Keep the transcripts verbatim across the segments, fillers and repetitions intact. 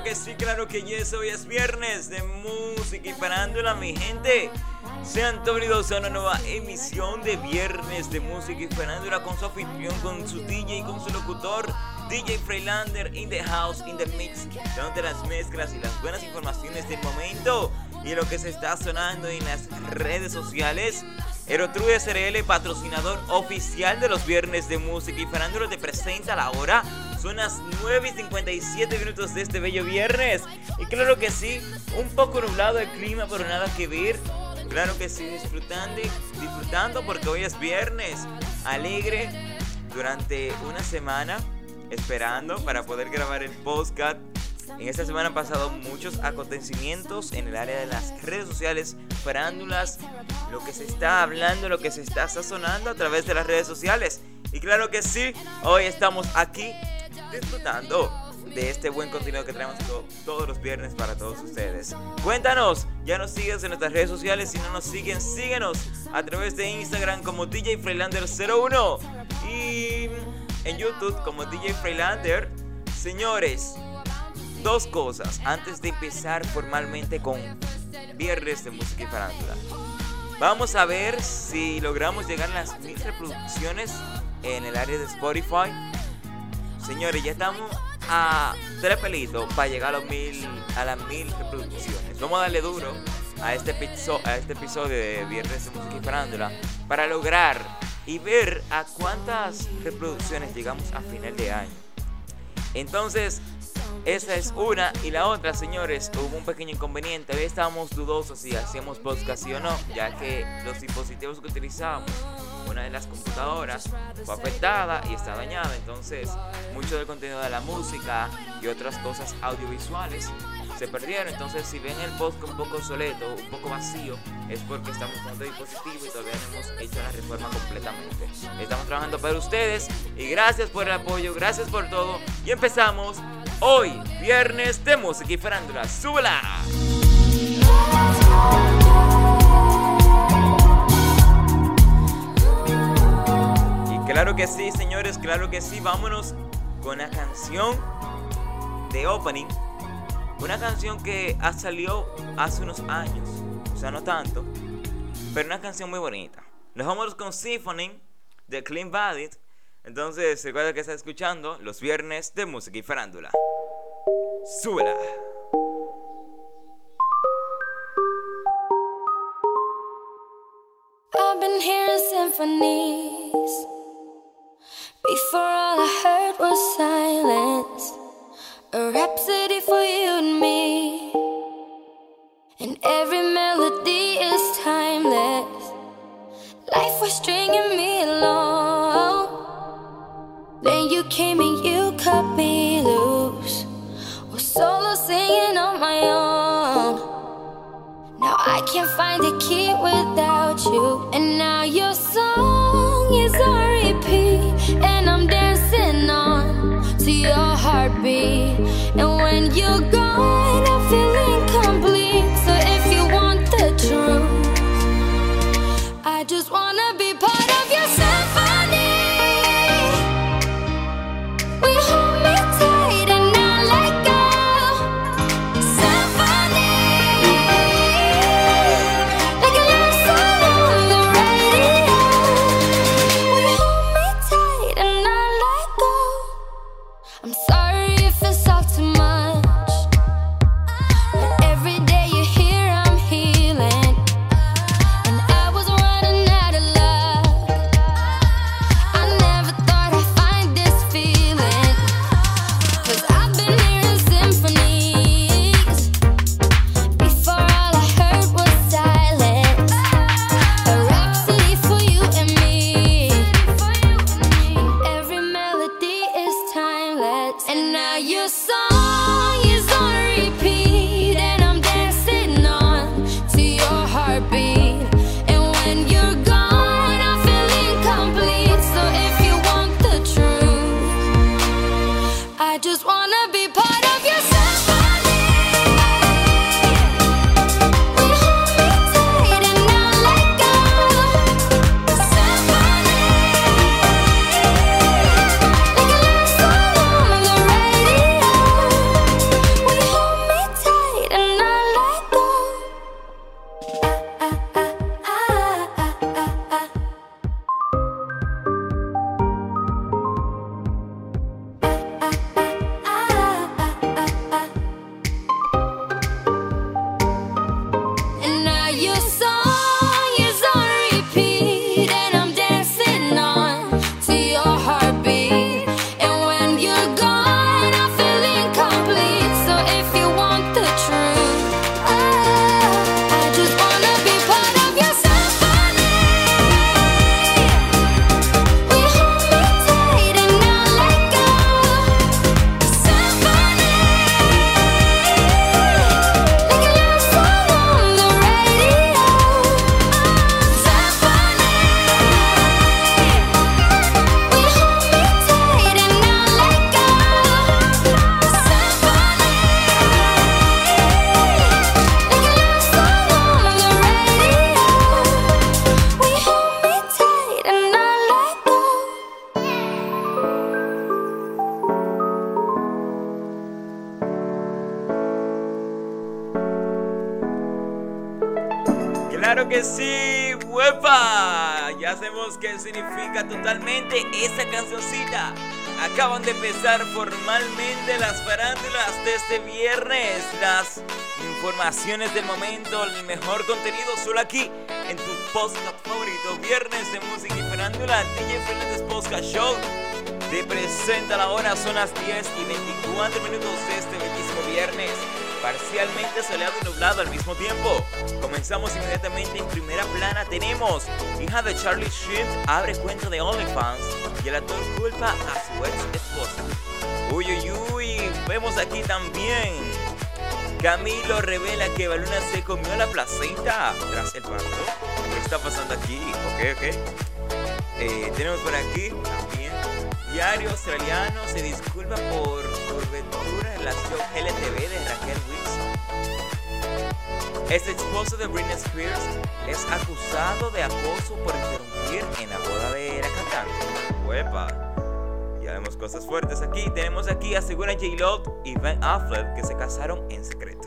claro que sí, claro que yes. Hoy es viernes de música y farándula, mi gente. Sean todos bienvenidos a una nueva emisión de Viernes de Música y Farándula con su anfitrión, con su D J, con su locutor, D J Freilander in the house, in the mix, donde las mezclas y las buenas informaciones del momento y lo que se está sonando en las redes sociales. Aerotrude S R L, patrocinador oficial de los Viernes de Música y Farándula, te presenta la hora. Son las nueve y cincuenta y siete minutos de este bello viernes. Y claro que sí, un poco nublado el clima, pero nada que ver. Claro que sí, disfrutando, disfrutando porque hoy es viernes. Alegre durante una semana, esperando para poder grabar el podcast. En esta semana han pasado muchos acontecimientos en el área de las redes sociales, farándulas, lo que se está hablando, lo que se está sazonando a través de las redes sociales. Y claro que sí, hoy estamos aquí disfrutando de este buen contenido que traemos to- todos los viernes para todos ustedes. Cuéntanos, ya nos sigues en nuestras redes sociales. Si no nos siguen, síguenos a través de Instagram como D J Freilander cero uno y en YouTube como D J Freilander. Señores, dos cosas antes de empezar formalmente con Viernes de Música y Farándula. Vamos a ver si logramos llegar a las mil reproducciones en el área de Spotify. Señores, ya estamos a tres pelitos para llegar a, los mil, a las mil reproducciones. Vamos a darle duro a este, episo- a este episodio de Viernes de Música y Farándula para lograr y ver a cuántas reproducciones llegamos a final de año. Entonces, esa es una. Y la otra, señores, hubo un pequeño inconveniente. Hoy estábamos dudosos si hacíamos podcast sí o no, ya que los dispositivos que utilizábamos, una de las computadoras, fue afectada y está dañada. Entonces, mucho del contenido de la música y otras cosas audiovisuales se perdieron. Entonces, si ven el podcast un poco obsoleto, un poco vacío, es porque estamos con otro dispositivo y todavía no hemos hecho la reforma completamente. Estamos trabajando para ustedes y gracias por el apoyo, gracias por todo. Y empezamos hoy, Viernes de Música y Farándula. ¡Súbela! Y claro que sí, señores, claro que sí. Vámonos con la canción de opening. Una canción que ha salido hace unos años, o sea, no tanto, pero una canción muy bonita. Nos vamos con Symphony de Clean Bandit. Entonces, recuerda que estás escuchando los Viernes de Música y Farándula. ¡Súbela! I've been hearing symphonies. Before all I heard was silence. A rhapsody for you and me. And every melody is timeless. Life was stringing me along. Then you came and you cut me loose. Was solo singing on my own. Now I can't find a key without you. And now your song is on repeat. And I'm dancing on to your heartbeat. And when you're gone, I feel incomplete. So if you want the truth, I just wanna be part of your symphony. We hold me tight and not let go. Symphony, like a love song on the claro que sí, ¡huepa! Ya sabemos qué significa totalmente esa cancioncita. Acaban de empezar formalmente las farándulas de este viernes. Las informaciones del momento, el mejor contenido solo aquí en tu podcast favorito. Viernes de música y farándula, D J Fernández Podcast Show. Te presenta la hora, son las diez y veinticuatro minutos de este bellísimo viernes. Parcialmente soleado y nublado al mismo tiempo. Comenzamos inmediatamente en primera plana. Tenemos hija de Charlie Sheen abre cuenta de OnlyFans y el actor culpa a su ex esposa. Uy, uy, uy. Vemos aquí también Camilo revela que Baluna se comió la placenta tras el parto. ¿Qué está pasando aquí? Ok, ok. Eh, tenemos por aquí también Diario Australiano se disculpa por cobertura en la show L T V de Raquel Wilson. Este esposo de Britney Spears es acusado de acoso por interrumpir en la boda de la cantante. ¡Huepa! Ya vemos cosas fuertes aquí. Tenemos aquí, aseguran J-Lo y Ben Affleck que se casaron en secreto.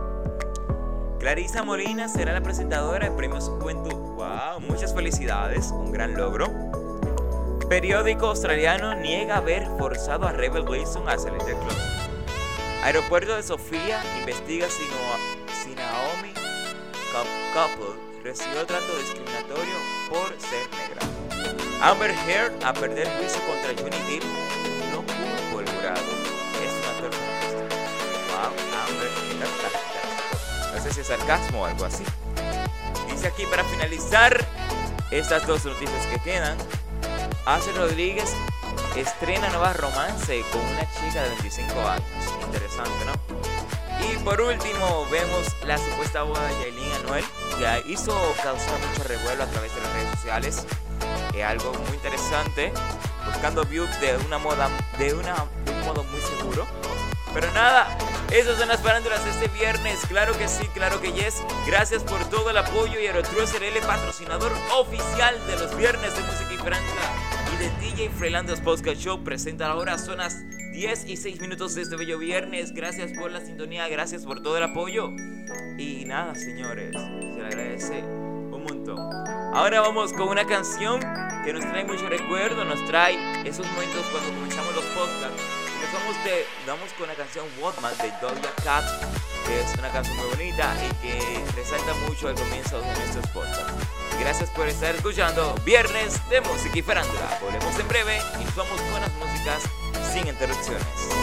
Clarissa Molina será la presentadora de Premios Juventud. ¡Wow! Muchas felicidades, un gran logro. Periódico australiano niega haber forzado a Rebel Wilson a salir del closet. Aeropuerto de Sofía investiga si, no, si Naomi Couple recibió trato discriminatorio por ser negra. Amber Heard a perder juicio contra Johnny Depp no pudo por jurado. Es una tormenta. Wow, Amber, no sé si es sarcasmo o algo así. Dice aquí para finalizar estas dos noticias que quedan. Ace Rodríguez estrena nueva romance con una chica de veinticinco años. Interesante, ¿no? Y por último vemos la supuesta boda de Yailin Anuel, que hizo causar mucho revuelo a través de las redes sociales. Es algo muy interesante, buscando views de una moda, de, una, de un modo muy seguro. Pero nada, esas son las farándulas de este viernes. Claro que sí, claro que yes. Gracias por todo el apoyo y Aerotrues R L, patrocinador oficial de los viernes de música y farándula y de D J Freelander's Podcast Show. Presenta ahora, son las diez y seis minutos de este bello viernes. Gracias por la sintonía, gracias por todo el apoyo. Y nada, señores, se le agradece un montón. Ahora vamos con una canción que nos trae mucho recuerdo, nos trae esos momentos cuando comenzamos los podcasts. Nos vamos, de, vamos con la canción Woman de Doja Cat, que es una canción muy bonita y que resalta mucho el comienzo de nuestros podcasts. Gracias por estar escuchando Viernes de Música y Farándula. Volvemos en breve y nos vamos con las músicas sin interrupciones.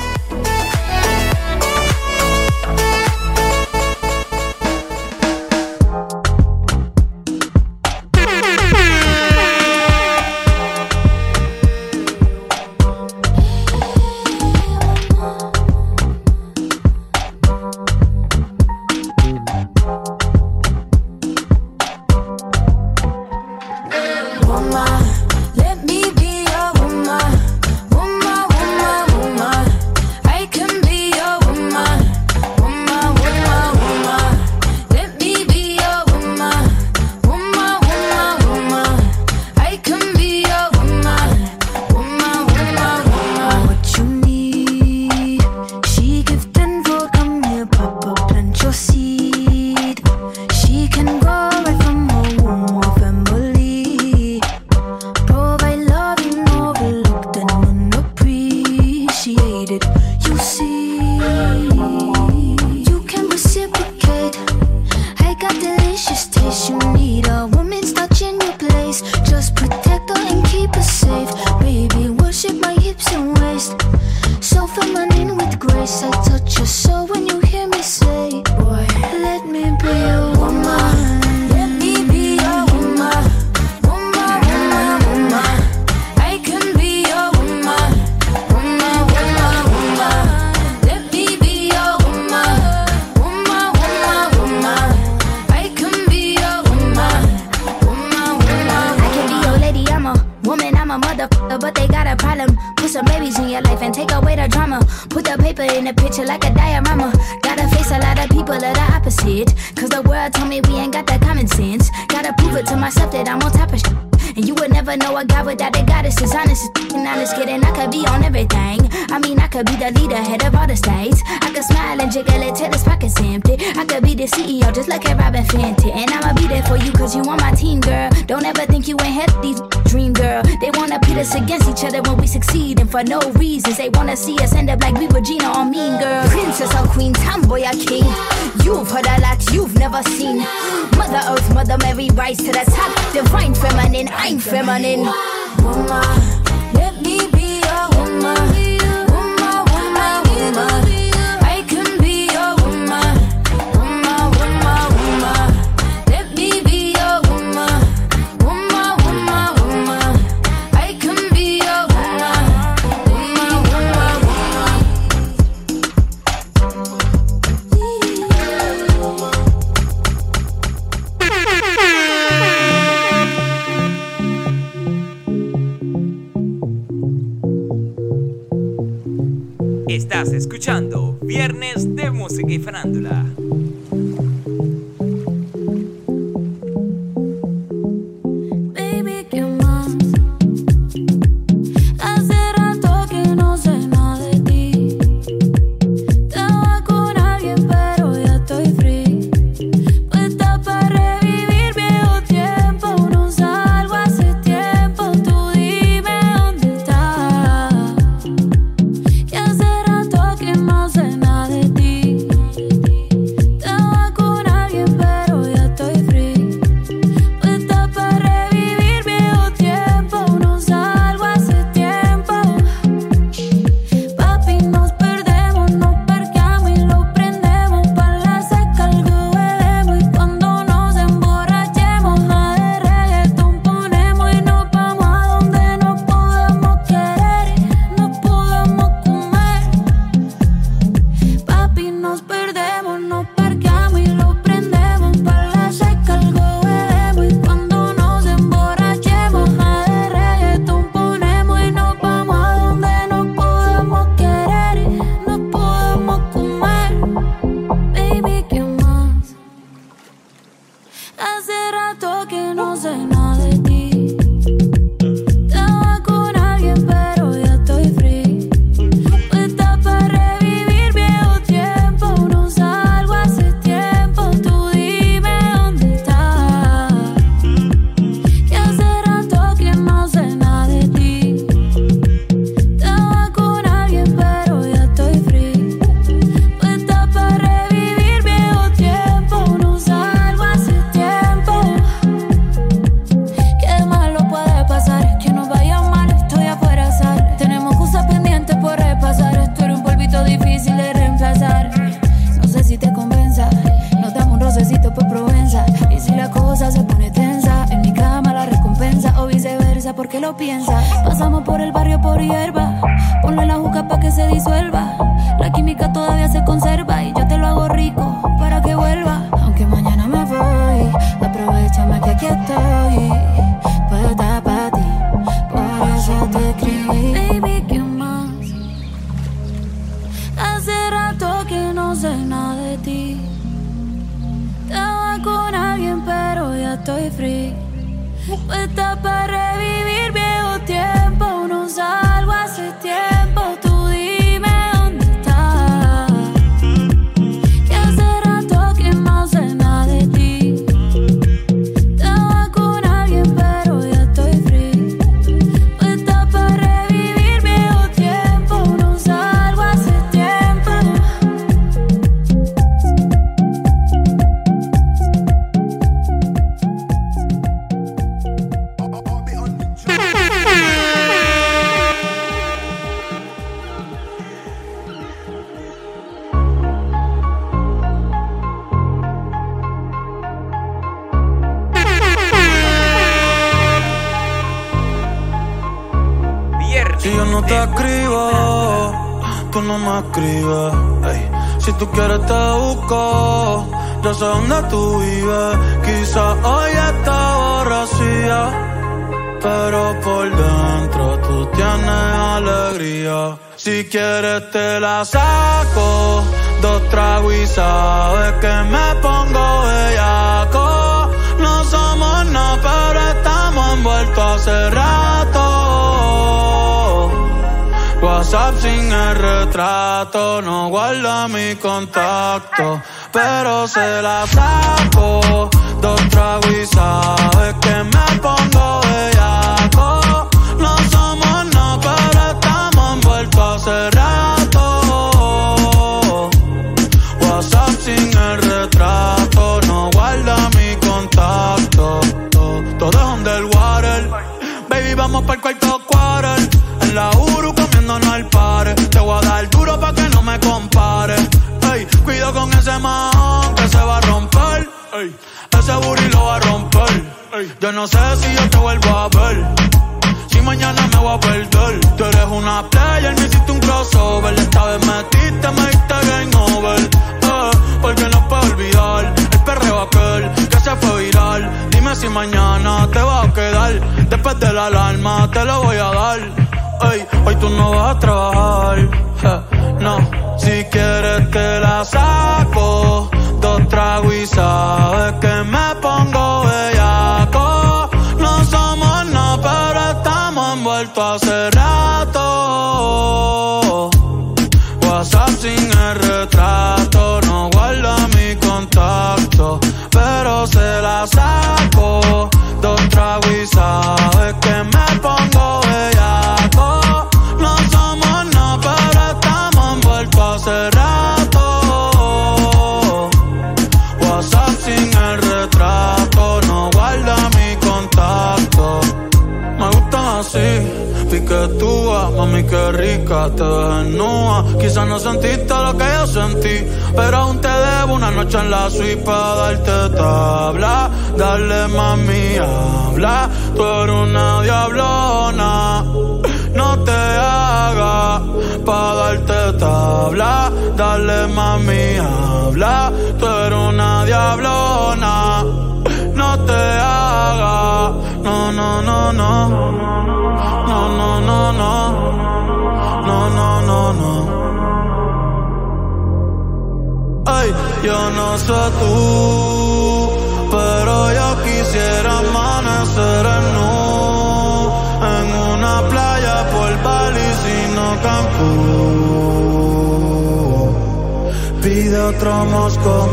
Let me be your woman, woman, woman, woman. I can be your some babies in your life and take away the drama. Put the paper in the picture like a diorama. Gotta face a lot of people that are opposite, cause the world told me we ain't got that common sense. Gotta prove it to myself that I'm on top of shit. And you would never know a guy without a goddess is honest. And honest kidding, I could be on everything. I mean, I could be the leader, head of all the states. I could smile and jiggle it till his pockets empty. I could be the C E O just like a Robin Fenty. And I'ma be there for you cause you on my team, girl. Don't ever think you ain't had these dream, girl. They wanna pit us against each other when we succeed. And for no reasons, they wanna see us end up like we were Gina or Mean Girl. Princess or queen, tomboy or king. You've heard a lot you've never seen. Mother Earth, Mother Mary, rise to the top. Divine feminine, I'm feminine. Woman, let me be your woman. Woman, woman, woman. I can be your woman. Woman, woman, woman. Let me be your woman. Woman, woman, woman. I can be your woman. Woman, woman, woman. Estás escuchando Viernes de Música y Farándula. Baby, ¿qué más? Hace rato que no sé nada de ti. Estaba con alguien pero ya estoy free. Puesta para revivir viejo tiempo. No salgo hace tiempo. Tú dime dónde estás. Que hace rato que no sé nada de ti. Estaba con alguien pero ya estoy free. Puesta para revivir viejo tiempo. No salgo hace tiempo. Papi, nos perdemos, nos parqueamos y lo prendemos. Pa' la seca algo bebemos. Y cuando nos emborrachemos, nada de reggaetón ponemos. Y nos vamos a donde nos podamos querer y nos podamos comer. Papi, nos perdemos, nos parqueamos y lo prendemos. Pa' la seca algo bebemos. Y cuando nos emborrachemos, nada de reggaetón ponemos. Y nos vamos a donde nos podamos querer y nos podamos comer. Baby, ¿qué más? Hace rato que no sé nada de ti. Estaba con alguien pero ya estoy free. Puesta para revivir viejo tiempo. No salgo hace tiempo. Tú dime dónde estás. Que hace rato que no sé nada de ti. Estaba con alguien pero ya estoy free. Puesta para revivir viejo tiempo. No salgo hace tiempo. Qué malo puede pasar. Que nos vaya mal, estoy afuera azar. Tenemos cosas pendientes por repasar. Esto era un polvito difícil de reemplazar. No sé si te convenza. Nos damos un rocecito por Provenza. Y si la cosa se pone tensa, en mi cama la recompensa. O viceversa, porque lo piensa. Pasamos por el barrio por hierba. Ponle la juca pa' que se disuelva. La química todavía se conserva. Y yo te lo hago rico para que vuelva. Aunque mañana me voy, aprovechame que aquí estoy. Puesta pa' ti, por eso te escribí. Baby, ¿qué más? Hace rato que no sé nada de ti. Estaba con alguien pero ya estoy free. Puesta para revivir viejo tiempo. No salgo hace tiempo. Tú dime dónde estás. Que hace rato que no sé nada de ti. Estaba con alguien pero ya estoy free. Puesta para revivir viejo tiempo. No salgo hace tiempo. Viernes Si yo no te de Música y escribo, Farándula. tú no me escribes. Ey. Si tú quieres te busco, yo sé dónde tú vives. Quizás hoy está borracía, pero por dentro tú tienes alegría. Si quieres te la saco, dos tragos y sabes que me pongo bellaco. No somos nada, pero estamos han vuelto hace rato. WhatsApp sin el retrato, no guarda mi contacto, pero se la saco. Dos tragos y sabes que me pongo bellaco. No somos nada, pero estamos envueltos hace rato. WhatsApp sin el retrato, no guarda mi contacto. Todo, todo es underwater. Baby, vamos pa'l cuarto quarter. En la Uru comiéndonos al par. Te voy a dar duro pa' que no me compare. Ey, cuido con ese man que se va a romper. Ey, ese booty lo va a romper. Ey, yo no sé si yo te vuelvo a ver. Si mañana me voy a perder. Tú eres una player, me hiciste un crossover. Esta vez metiste, me diste game over. Eh, porque no puedo olvidar el perreo aquel que se fue viral. Dime si mañana te vas a quedar. Después de la alarma te lo voy a dar. Ey, hoy tú no vas a trabajar. Eh, no, si quieres te la saco. Dos tragos y sabes que me pongo bellaco. No somos nada, pero estamos envueltos hace rato. WhatsApp sin el retrato, no guarda mi contacto, pero se la saco. Dos tragos y sabes que me pongo bellaco. No somos nada, pero estamos envueltos hace rato. WhatsApp sin el retrato, no guarda mi contacto. Me gustan así, piquetúa, mami qué rica, te ves desnuda. Quizás no sentiste lo que yo sentí, pero aún te debo una noche en la suite pa' darte tabla. Dale mami, habla, tú eres una diablona. No te hagas pa' darte tabla. Dale mami, habla, tú eres una diablona. No te hagas, no, no, no, no. No, no, no, no. No, no, no, no. Ay, yo no sé tú, pero yo quisiera amanecer en nu, en una playa por Bali, sino Cancún. Pide otro Moscow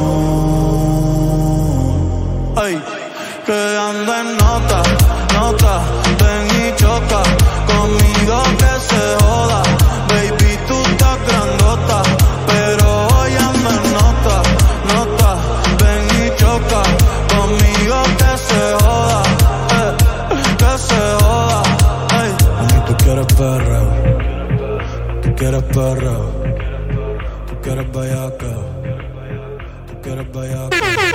Mule. Ay, que ando en nota, nota, ven y choca conmigo que se joda. Baby, tú estás grandota, pero hoy ando en nota, nota, ven y choca conmigo que se joda, eh, que se joda. Ay, mami, tú quieres perreo, tú quieres perreo, tú quieres bellaca, tú quieres bellaca.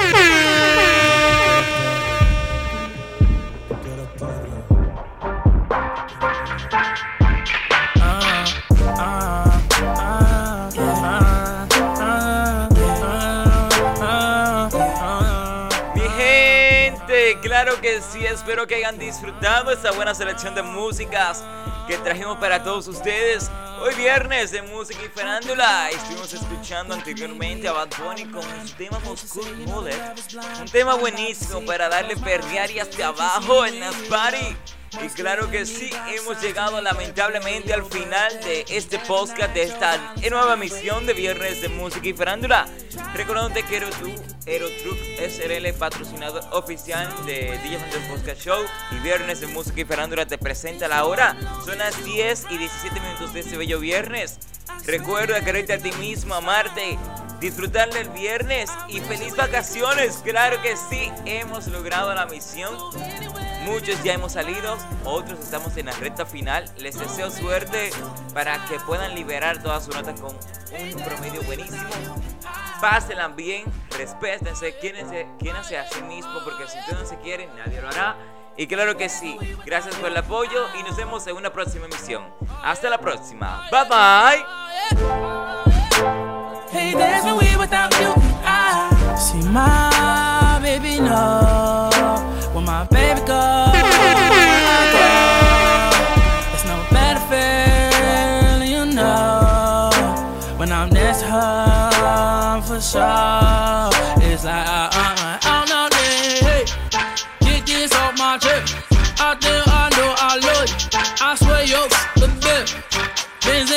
Claro que sí, espero que hayan disfrutado esta buena selección de músicas que trajimos para todos ustedes. Hoy viernes de música y farándula. Estuvimos escuchando anteriormente a Bad Bunny con su tema Moscow Mule. Un tema buenísimo para darle perrear y hasta abajo en las party. Y claro que sí, hemos llegado lamentablemente al final de este podcast, de esta nueva emisión de Viernes de Música y Farándula. Recordándote que Aerotruck S R L, patrocinador oficial de D J Fantastic Podcast Show, y Viernes de Música y Farándula te presenta la hora. Son las diez y diecisiete minutos de este bello viernes. Recuerda quererte a ti mismo, amarte, disfrutar del viernes y feliz vacaciones. Claro que sí, hemos logrado la misión. Muchos ya hemos salido, otros estamos en la recta final. Les deseo suerte para que puedan liberar todas sus notas con un promedio buenísimo. Pásenla bien, respétense, quiérense, quiérense a sí mismo, porque si ustedes no se quieren, nadie lo hará. Y claro que sí, gracias por el apoyo y nos vemos en una próxima emisión. Hasta la próxima, bye bye. Hey, there's no way without you. I see my baby no. When my baby goes, there's no better feeling, you know. When I'm next to her, for sure. It's like, uh, uh, uh, I'm not ready. Hey, get this off my chest. Benz